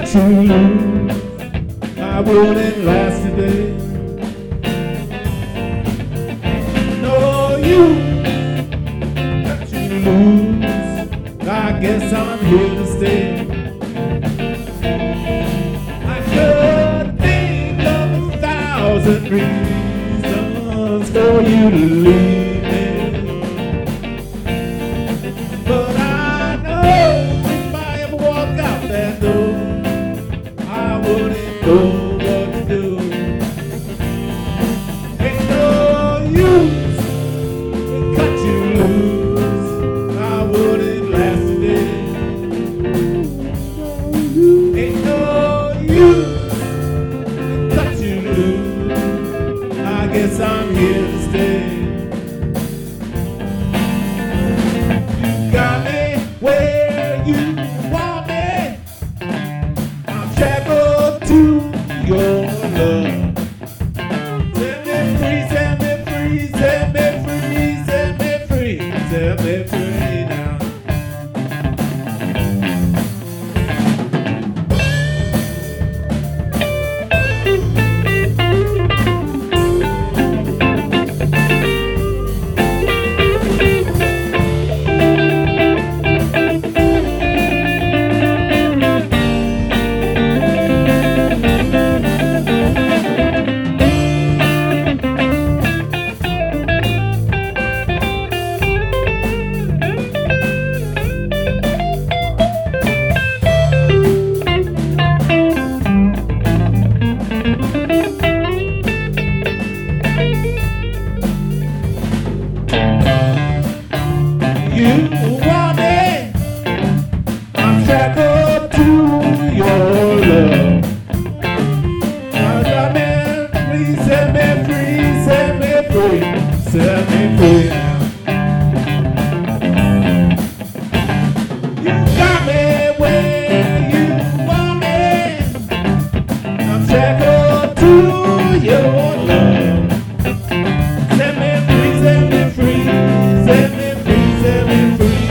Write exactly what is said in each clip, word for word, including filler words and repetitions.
cut you loose, I wouldn't last today. No, you cut you loose, I guess I'm here to stay. I could think of a thousand reasons for you to leave me, but I know if I ever walk out that door, I wouldn't know what to do. Ain't no use to cut you loose, I wouldn't last today. Ain't no use to cut you loose, I guess I'm here to stay. You got me where you want me, I'm shackled to your love. Set me free, set me free, set me free, set me free, set me free now. You want me, I'm shackled to your love. I got me, please set me free, set me free, set me free now. You got me where you want me, I'm shackled to your love. Set me free, set me free, set me free, set me free.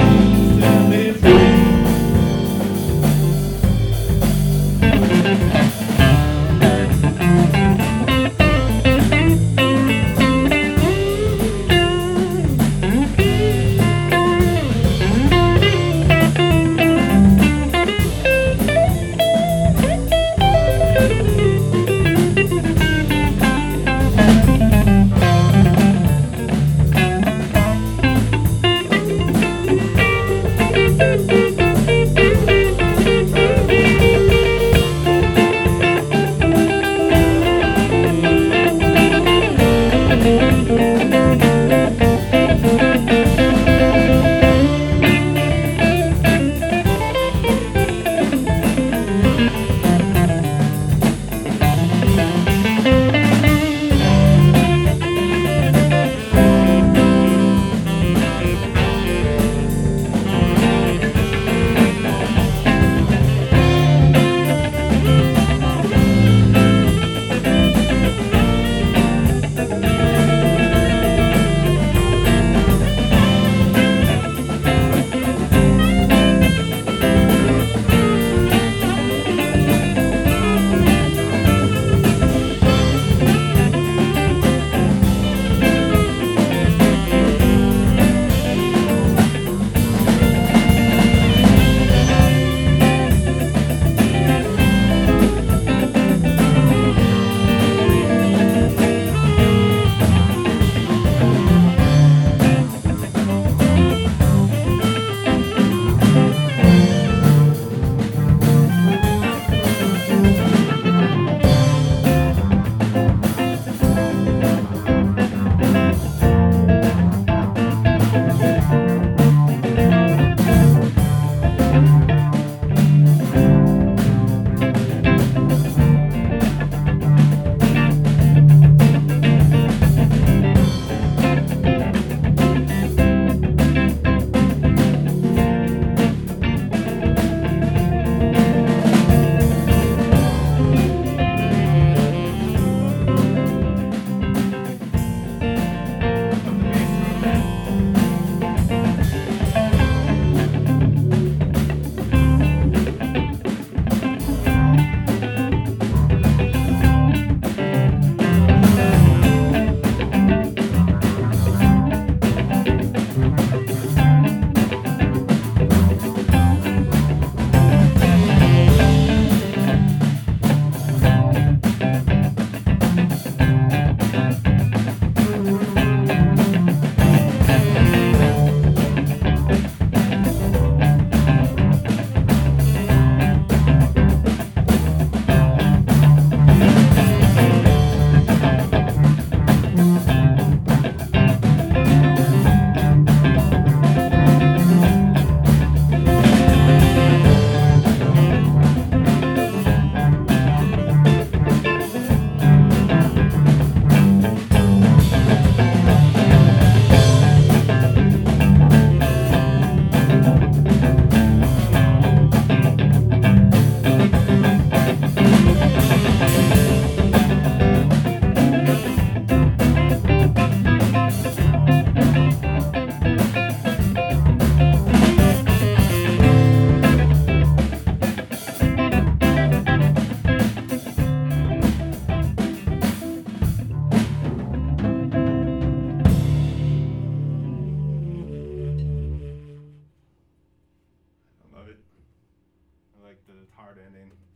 hard ending.